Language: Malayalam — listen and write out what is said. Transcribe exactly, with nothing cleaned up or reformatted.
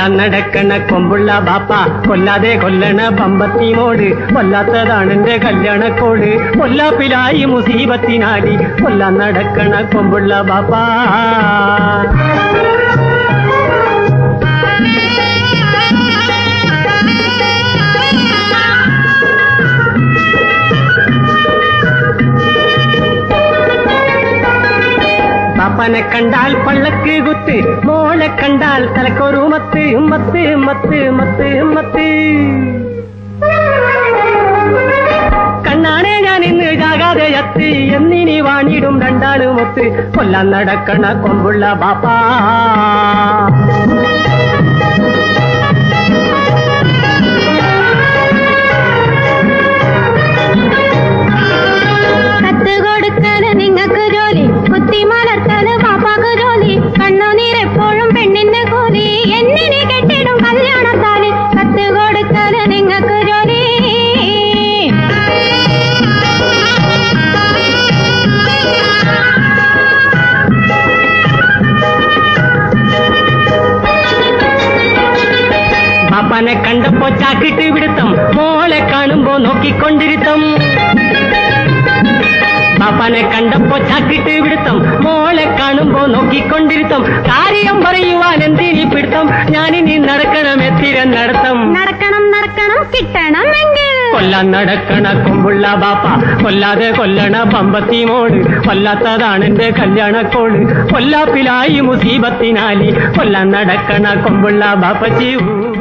കൊല്ലാൻ നടക്കണ കൊമ്പുള്ള ബാപ്പ കൊല്ലാതെ കൊല്ലണ പമ്പത്തിമോട് കൊല്ലാത്തതാണ് എന്റെ കല്യാണക്കോട് കൊല്ലാപ്പിലായി മുസീബത്തിനാലി കൊല്ലാൻ നടക്കണ കൊമ്പുള്ള ബാപ്പ. പാപ്പനെ കണ്ടാൽ പള്ളക്ക് കുത്ത്, മോളെ കണ്ടാൽ തലക്കൊരു മത്ത് മത്ത് മത്ത് മത്ത് മത്ത്. കണ്ണാണെ ഞാൻ ഇന്ന് ജാകാതെ എത്തി എന്നിനി വാണിടും രണ്ടാളുമൊത്ത് കൊല്ലാൻ നടക്കണ കൊമ്പുള്ള ബാപ്പ. കത്ത് കൊടുക്കാന് നിങ്ങക്ക് ജോലി, കുത്തി മലർത്താന് പാപ്പാക്ക് ജോലി, കണ്ണുനീരെപ്പോഴും പെണ്ണിന് കൂലി, എന്നിനി കെട്ടിടും കല്യാണത്താല്. കത്ത് കൊടുക്കാന് നിങ്ങക്ക് ജോലി. ബാപ്പാനെ കണ്ടപ്പോ ചാക്കിട്ട് പിടുത്തം, മോളെ കാണുമ്പോ നോക്കിക്കൊണ്ടിരുത്തം. ബാപ്പാനെ കണ്ടപ്പോ ചാക്കിട്ട് പിടുത്തം, മോളെ കാണുമ്പോ നോക്കിക്കൊണ്ടിരുത്തം. കാര്യം പറയുവാൻ എന്തിനീ പിടുത്തം, ഞാനിനി നടക്കണം എത്തിരം നടത്തം. നടക്കണം നടക്കണം കിട്ടണമെങ്കിൽ കൊല്ലാൻ നടക്കണ കൊമ്പുള്ള ബാപ്പ കൊല്ലാതെ കൊല്ലണ പമ്പത്തിമോട് കൊല്ലാത്തതാണ് എന്റെ കല്യാണക്കോട് കൊല്ലാപ്പിലായി മുസീബത്തിനാലി കൊല്ലാൻ നടക്കണ കൊമ്പുള്ള ബാപ്പ ജീവു.